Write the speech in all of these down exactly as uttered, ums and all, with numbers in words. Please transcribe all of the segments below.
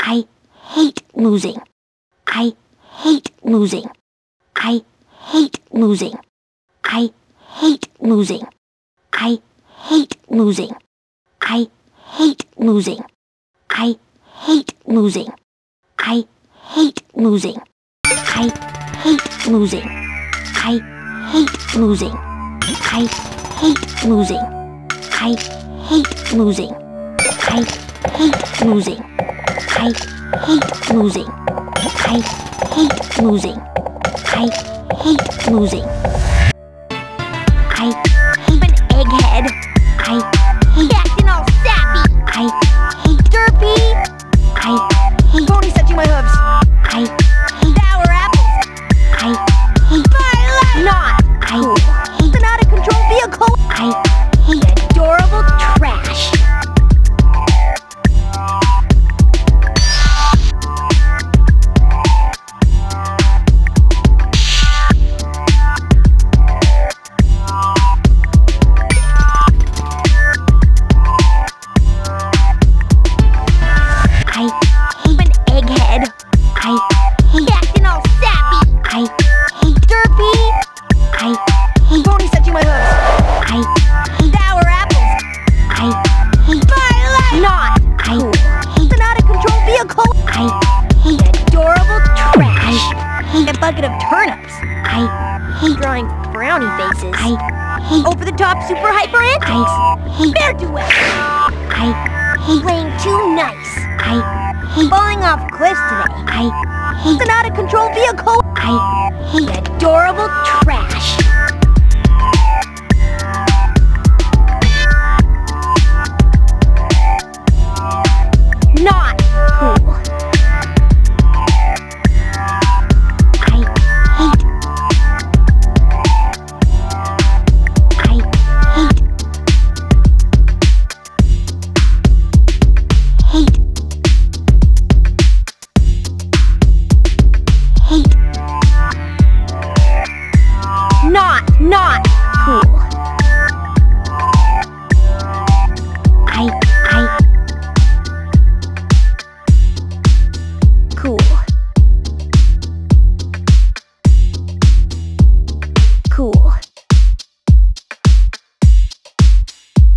I hate losing. I hate losing. I hate losing. I hate losing. I hate losing. I hate losing. I hate losing. I hate losing. I hate losing. I hate losing. I hate losing. I hate losing. I hate losing. I hate losing. I hate losing. I hate losing. I hate an egghead. I hate acting all sappy. I hate derpy. I hate ponies touching my hooves. I hate sour apples. I hate my not. I hate an out of control vehicle. I hate adorable trash. I hate an egghead. I hate acting all sappy. I hate derpy. I hate ponies touching my hooves. I hate sour apples. I hate my life not. I hate an out of control vehicle. I hate adorable trash. I hate a bucket of turnips. I hate drawing frowny faces. I hate over the top super hyper antics. I hate bear duets. I hate playing too nice. I hate falling off cliffs today. I hate an out of control vehicle. I hate adorable trash. Not cool. I hate. I hate. Hate. Hate. Not, not cool. I, I. Cool. Cool.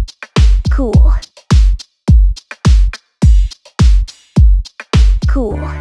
Cool. Cool.